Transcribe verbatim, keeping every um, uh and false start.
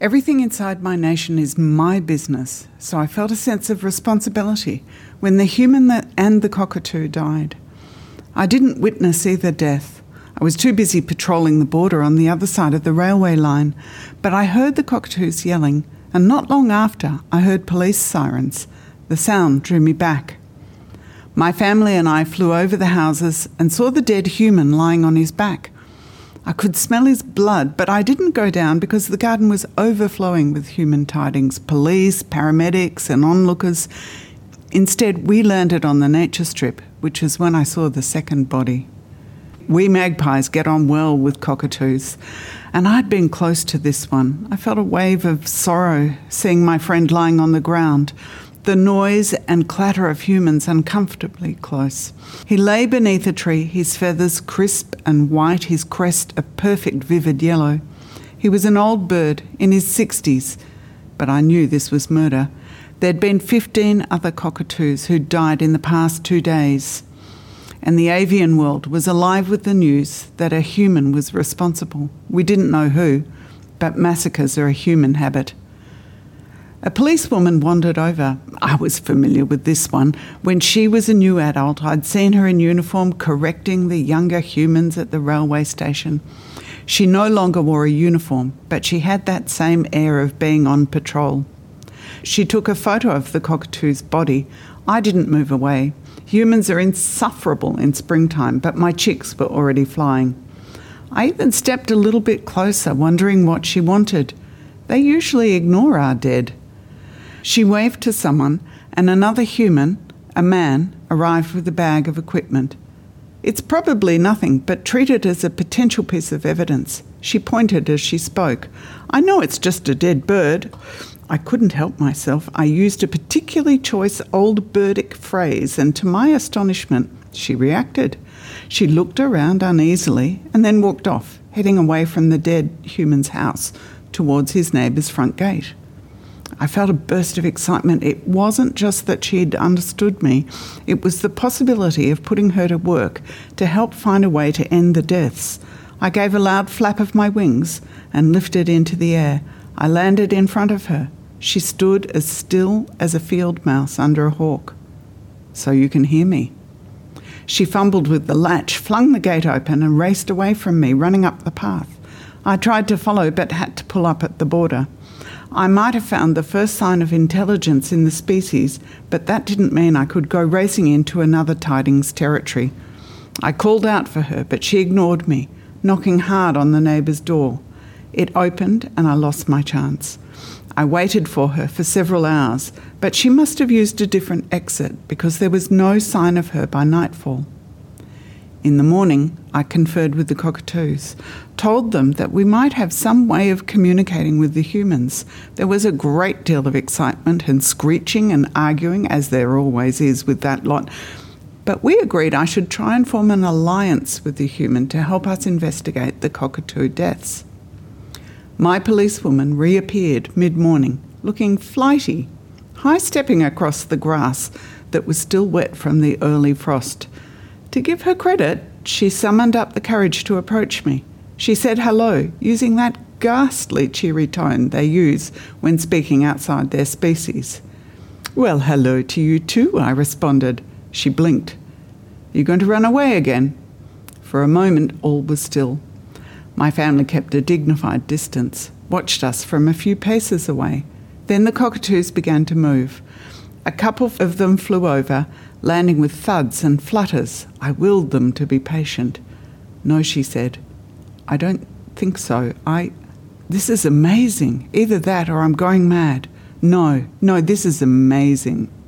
Everything inside my nation is my business, so I felt a sense of responsibility when the human that and the cockatoo died. I didn't witness either death. I was too busy patrolling the border on the other side of the railway line, but I heard the cockatoos yelling, and not long after I heard police sirens. The sound drew me back. My family and I flew over the houses and saw the dead human lying on his back. I could smell his blood, but I didn't go down because the garden was overflowing with human tidings, police, paramedics and onlookers. Instead, we landed on the nature strip, which is when I saw the second body. We magpies get on well with cockatoos, and I'd been close to this one. I felt a wave of sorrow seeing my friend lying on the ground, the noise and clatter of humans uncomfortably close. He lay beneath a tree, his feathers crisp and white, his crest a perfect vivid yellow. He was an old bird, in his sixties, but I knew this was murder. There'd been fifteen other cockatoos who'd died in the past two days, and the avian world was alive with the news that a human was responsible. We didn't know who, but massacres are a human habit. A policewoman wandered over. I was familiar with this one. When she was a new adult, I'd seen her in uniform correcting the younger humans at the railway station. She no longer wore a uniform, but she had that same air of being on patrol. She took a photo of the cockatoo's body. I didn't move away. Humans are insufferable in springtime, but my chicks were already flying. I even stepped a little bit closer, wondering what she wanted. They usually ignore our dead. She waved to someone, and another human, a man, arrived with a bag of equipment. It's probably nothing, but treat it as a potential piece of evidence. She pointed as she spoke. I know it's just a dead bird. I couldn't help myself. I used a particularly choice old birdic phrase, and to my astonishment, she reacted. She looked around uneasily and then walked off, heading away from the dead human's house towards his neighbour's front gate. I felt a burst of excitement. It wasn't just that she'd understood me. It was the possibility of putting her to work to help find a way to end the deaths. I gave a loud flap of my wings and lifted into the air. I landed in front of her. She stood as still as a field mouse under a hawk. So you can hear me. She fumbled with the latch, flung the gate open and raced away from me, running up the path. I tried to follow but had to pull up at the border. I might have found the first sign of intelligence in the species, but that didn't mean I could go racing into another tidings territory. I called out for her, but she ignored me, knocking hard on the neighbour's door. It opened and I lost my chance. I waited for her for several hours, but she must have used a different exit because there was no sign of her by nightfall. In the morning, I conferred with the cockatoos, told them that we might have some way of communicating with the humans. There was a great deal of excitement and screeching and arguing, as there always is with that lot, but we agreed I should try and form an alliance with the human to help us investigate the cockatoo deaths. My policewoman reappeared mid-morning, looking flighty, high-stepping across the grass that was still wet from the early frost. To give her credit, she summoned up the courage to approach me. She said hello, using that ghastly cheery tone they use when speaking outside their species. Well, hello to you too, I responded. She blinked. You going to run away again? For a moment, all was still. My family kept a dignified distance, watched us from a few paces away. Then the cockatoos began to move. A couple of them flew over, landing with thuds and flutters. I willed them to be patient. No, she said. I don't think so. I... This is amazing. Either that or I'm going mad. No, no, this is amazing.